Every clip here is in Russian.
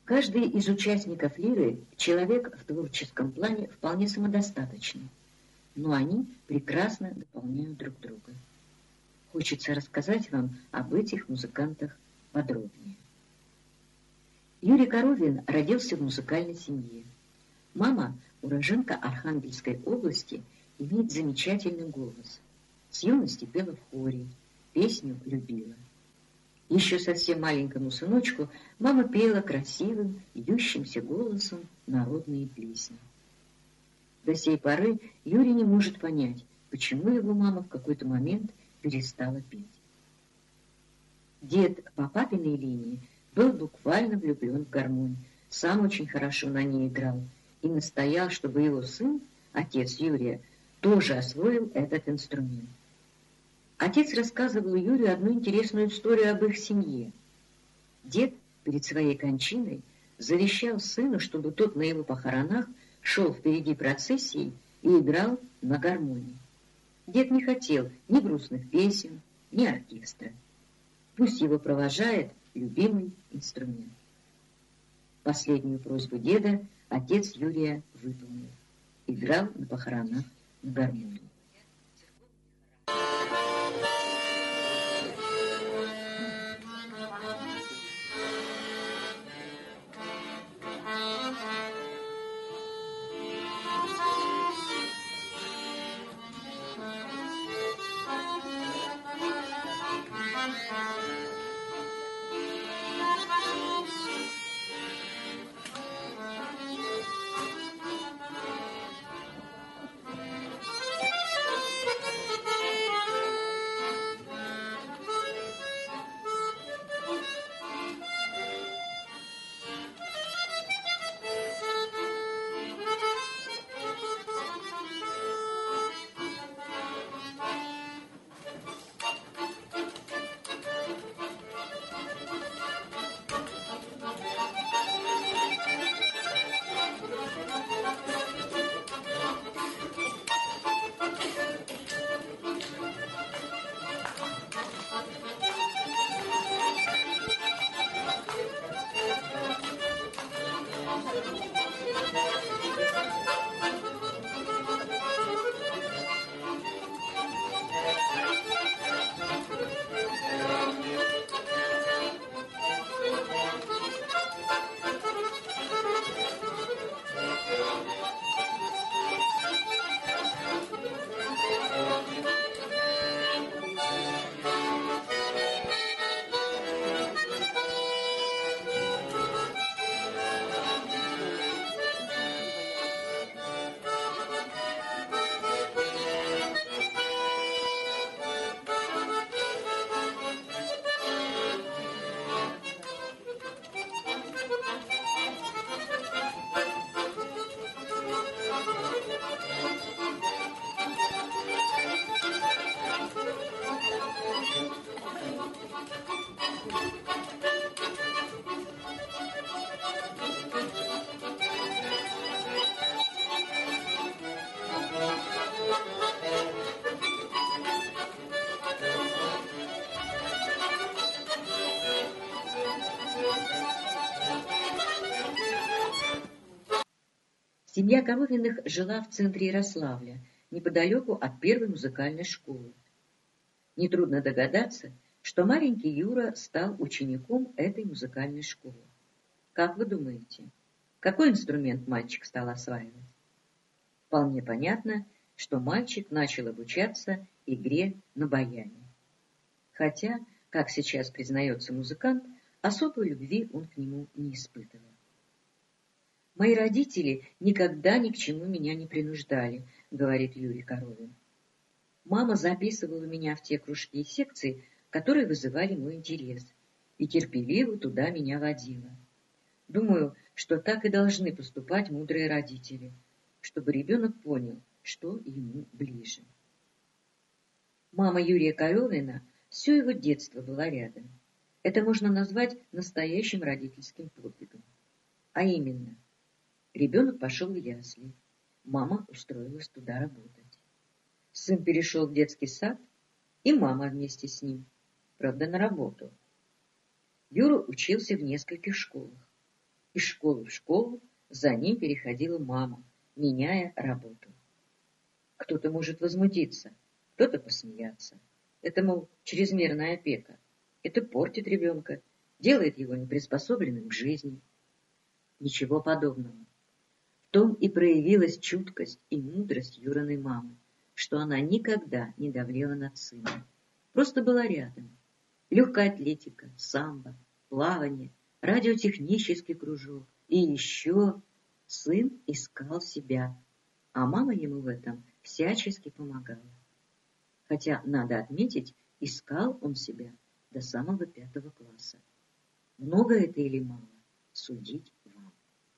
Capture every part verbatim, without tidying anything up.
Каждый из участников лиры – человек в творческом плане вполне самодостаточный, но они прекрасно дополняют друг друга. Хочется рассказать вам об этих музыкантах подробнее. Юрий Коровин родился в музыкальной семье. Мама, уроженка Архангельской области, имеет замечательный голос. С юности пела в хоре, песню любила. Еще совсем маленькому сыночку мама пела красивым, льющимся голосом народные песни. До сей поры Юрий не может понять, почему его мама в какой-то момент перестала петь. Дед по папиной линии был буквально влюблен в гармонь, сам очень хорошо на ней играл и настоял, чтобы его сын, отец Юрия, тоже освоил этот инструмент. Отец рассказывал Юрию одну интересную историю об их семье. Дед перед своей кончиной завещал сыну, чтобы тот на его похоронах шел впереди процессии и играл на гармонии. Дед не хотел ни грустных песен, ни оркестра. Пусть его провожает любимый инструмент. Последнюю просьбу деда отец Юрия выполнил. Играл на похоронах на гармонии. Семья Коровиных жила в центре Ярославля, неподалеку от первой музыкальной школы. Нетрудно догадаться, что маленький Юра стал учеником этой музыкальной школы. Как вы думаете, какой инструмент мальчик стал осваивать? Вполне понятно, что мальчик начал обучаться игре на баяне. Хотя, как сейчас признается музыкант, особой любви он к нему не испытывал. «Мои родители никогда ни к чему меня не принуждали», — говорит Юрий Коровин. «Мама записывала меня в те кружки и секции, которые вызывали мой интерес, и терпеливо туда меня водила. Думаю, что так и должны поступать мудрые родители, чтобы ребенок понял, что ему ближе». Мама Юрия Коровина все его детство была рядом. Это можно назвать настоящим родительским подвигом. А именно, ребенок пошел в ясли, мама устроилась туда работать. Сын перешел в детский сад, и мама вместе с ним, правда, на работу. Юра учился в нескольких школах. Из школы в школу за ним переходила мама, меняя работу. Кто-то может возмутиться, кто-то посмеяться. Это, мол, чрезмерная опека. Это портит ребенка, делает его неприспособленным к жизни. Ничего подобного. В том и проявилась чуткость и мудрость Юриной мамы, что она никогда не давлела над сыном. Просто была рядом. Легкая атлетика, самбо, плавание, радиотехнический кружок. И еще сын искал себя, а мама ему в этом всячески помогала. Хотя, надо отметить, искал он себя до самого пятого класса. Много это или мало, судить вам.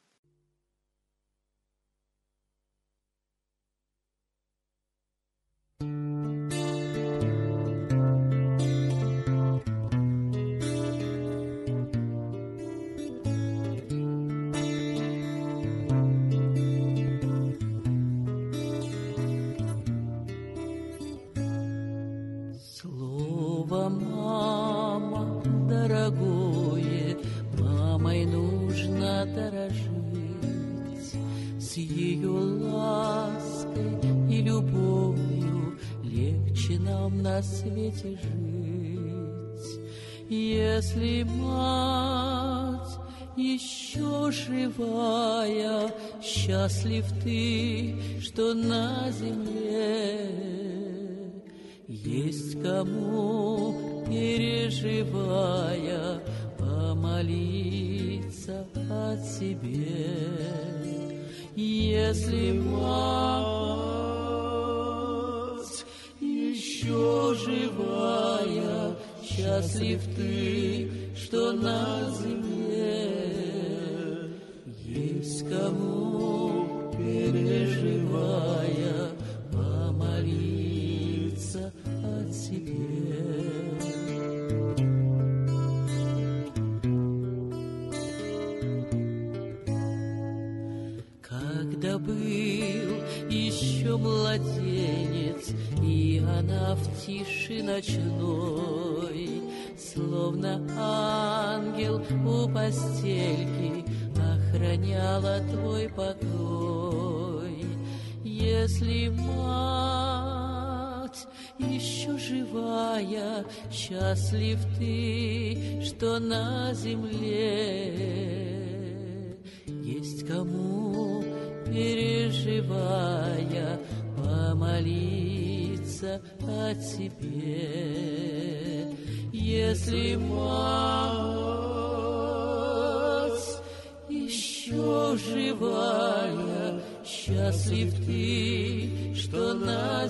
Слово «мама» дорогое, мамой нужно дорожить, с ее лаской и любовью легче нам на свете жить. Если мать еще живая, счастлив ты, что на земле есть кому, переживая, помолиться о тебе. Если мать еще живая, счастлив ты, что на земле есть кому, переживая, помолиться о тебе. Когда был еще младенец, и она в тиши ночной, словно ангел у постельки, охраняла твой покой. Если мать еще живая, счастлив ты, что на земле есть кому, переживая, помолиться о тебе. Если мать еще живая, счастлив ты, что на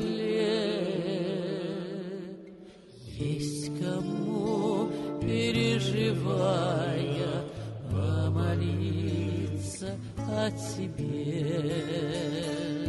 земле есть кому, переживая, помолиться о тебе.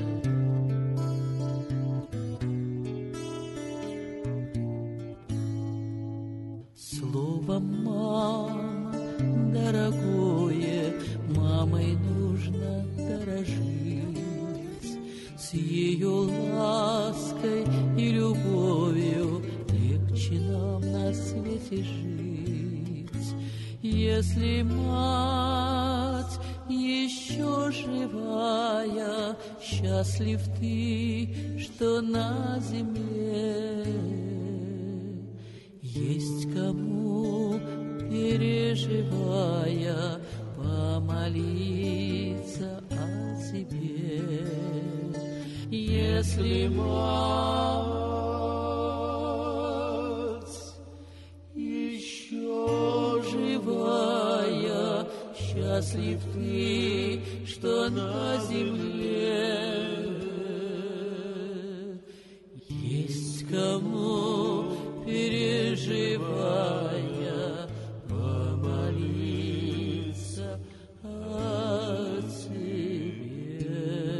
Слово «мама» дорогое, мамой нужно дорожить, с ее лаской и любовью легче нам на свете жить. Если мать еще живая, счастлив ты, что на земле есть кому, переживая, помолиться о тебе. Если мать еще живая, счастлив ты, что на земле есть кому, переживая, помолиться о тебе.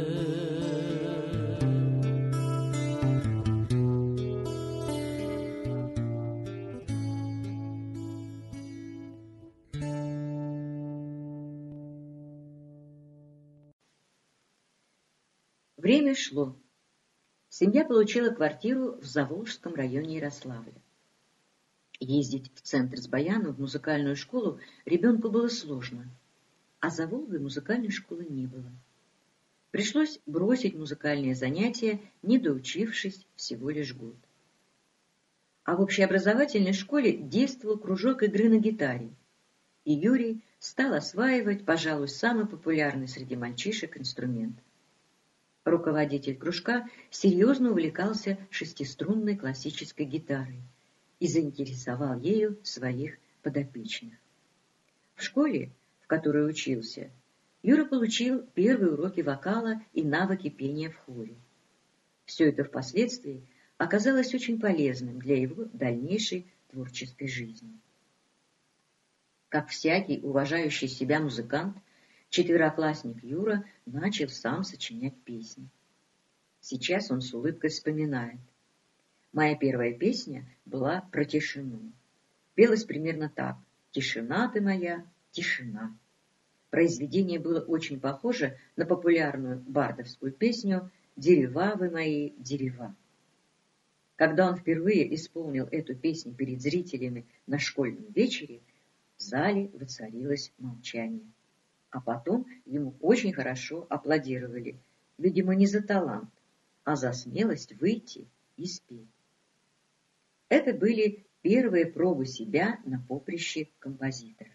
Время шло. Семья получила квартиру в Заволжском районе Ярославля. Ездить в центр с Баяну в музыкальную школу ребенку было сложно. а за Волгой музыкальной школы не было. Пришлось бросить музыкальные занятия, не доучившись всего лишь год. А в общеобразовательной школе действовал кружок игры на гитаре, и Юрий стал осваивать, пожалуй, самый популярный среди мальчишек инструмент. Руководитель кружка серьезно увлекался шестиструнной классической гитарой и заинтересовал ею своих подопечных. В школе, в которой учился, Юра получил первые уроки вокала и навыки пения в хоре. Все это впоследствии оказалось очень полезным для его дальнейшей творческой жизни. Как всякий уважающий себя музыкант, четвероклассник Юра начал сам сочинять песни. Сейчас он с улыбкой вспоминает. Моя первая песня была про тишину. Пелась примерно так: «Тишина ты моя, тишина». Произведение было очень похоже на популярную бардовскую песню «Дерева вы мои, дерева». Когда он впервые исполнил эту песню перед зрителями на школьном вечере, в зале воцарилось молчание. А потом ему очень хорошо аплодировали, видимо, не за талант, а за смелость выйти и спеть. Это были первые пробы себя на поприще композитора.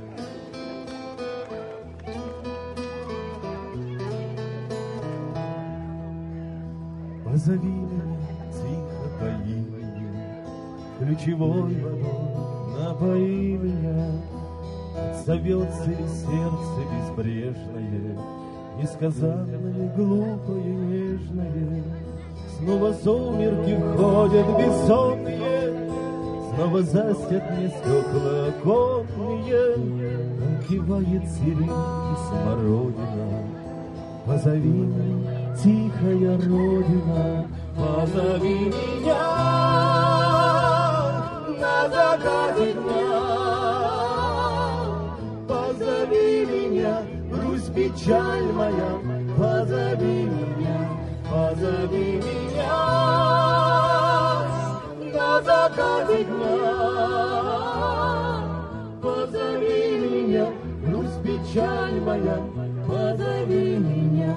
Позови меня тихо по имени, ключевой водой напои меня. Отзовется ли сердце безбрежное, несказанное, глупое, нежное? Снова сумерки ходят бессонные, снова застят мне стекла оконные. Напевает сирень и смородина. Позови меня, тихая родина, позови меня на закате дня. Позови меня, грусть, печаль моя, позови меня, позови меня на закате дня. Позови меня, грусть, печаль моя, позови меня.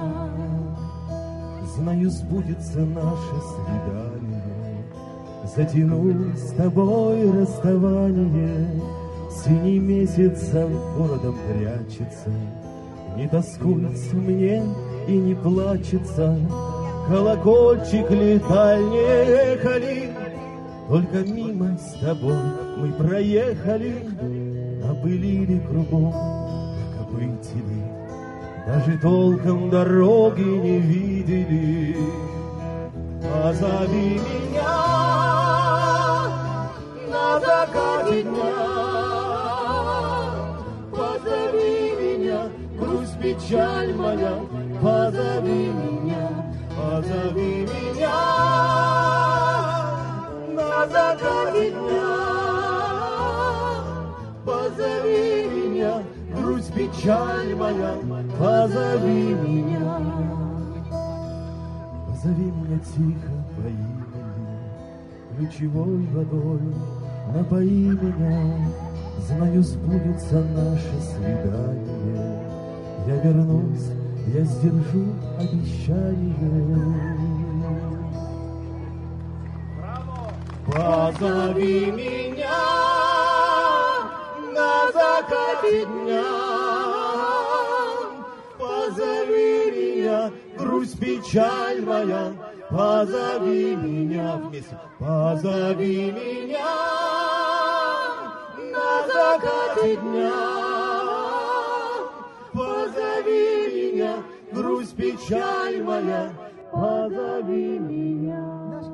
Знаю, сбудется наше свидание, затяну с тобой расставание. Синий месяц за городом прячется, не тоскуется мне и не плачется. Колокольчик ли, дальние ехали, только мимо с тобой мы проехали. А были ли кругом копытили, даже толком дороги не видели. Позови меня на закате дня. Позови меня, грусть, печаль моя, позови меня, позови меня на закате дня. Позови меня, грусть, печаль моя, позови меня. Позови меня тихо по имени, ключевой водой напои меня. Знаю, сбудется наше свидание, я вернусь, я сдержу обещание. Позови меня на закате дня. Позови меня, грусть, печаль моя, позови меня вместе. Позови меня на закате дня. Позови меня, грусть, печаль моя, позови меня.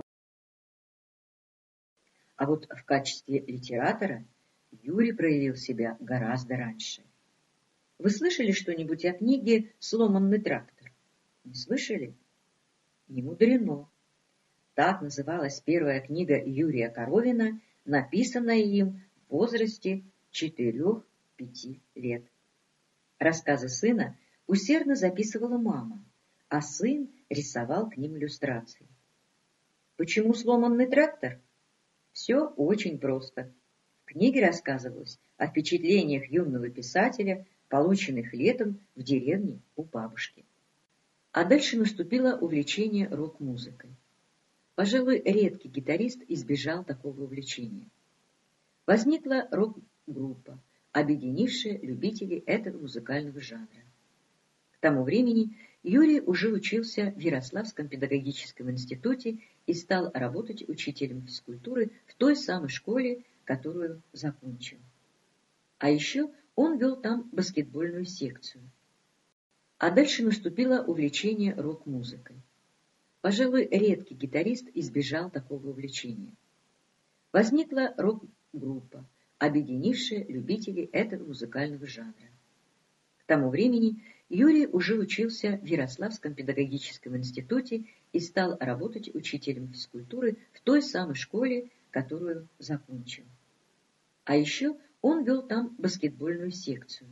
А вот в качестве литератора Юрий проявил себя гораздо раньше. Вы слышали что-нибудь о книге «Сломанный трактор»? Не слышали? Не мудрено. Так называлась первая книга Юрия Коровина, написанная им в возрасте четырех-пяти лет. Рассказы сына усердно записывала мама, а сын рисовал к ним иллюстрации. Почему сломанный трактор? Все очень просто. В книге рассказывалось о впечатлениях юного писателя, полученных летом в деревне у бабушки. А дальше наступило увлечение рок-музыкой. Пожалуй, редкий гитарист избежал такого увлечения. Возникла рок-группа, объединившая любителей этого музыкального жанра. К тому времени Юрий уже учился в Ярославском педагогическом институте и стал работать учителем физкультуры в той самой школе, которую закончил. А еще он вел там баскетбольную секцию. А дальше наступило увлечение рок-музыкой. Пожалуй, редкий гитарист избежал такого увлечения. Возникла рок-группа, объединившая любителей этого музыкального жанра. К тому времени Юрий уже учился в Ярославском педагогическом институте и стал работать учителем физкультуры в той самой школе, которую закончил. А еще он вел там баскетбольную секцию.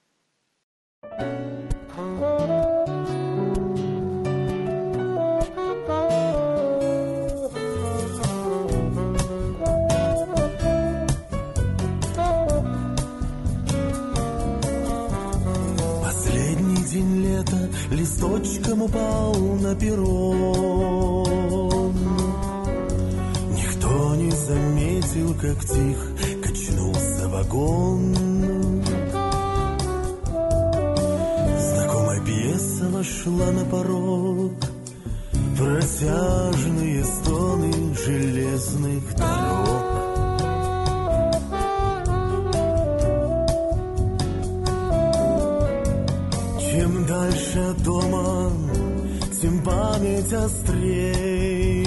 Последний день лета листочком упал на перрон. Никто не заметил, как тихо качнулся вагон. Знакомая пьеса вошла на порог, протяжные стоны железных дорог. Чем дальше от дома, тем память острей.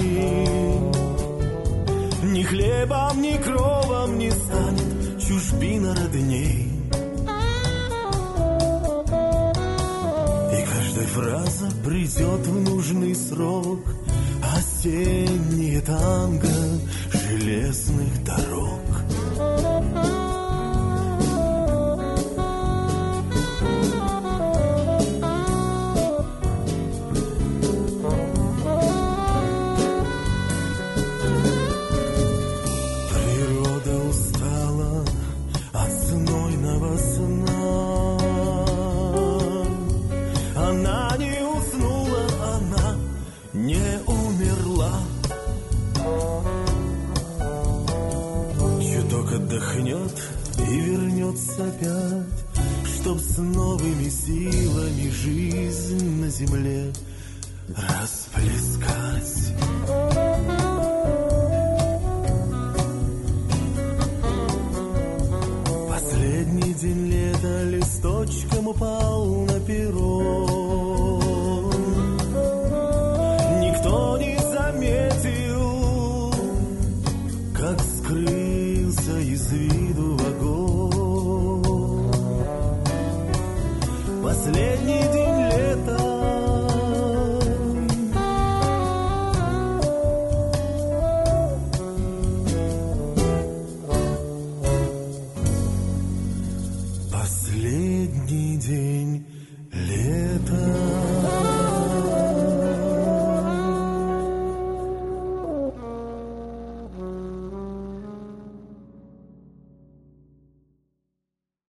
Ни хлебом, ни кровом не станет чужбина родней. И каждая фраза придет в нужный срок. Осеннее танго железных дорог. Отдохнет и вернется опять, чтоб с новыми силами жизнь на земле расплескать. Последний день лета листочком упал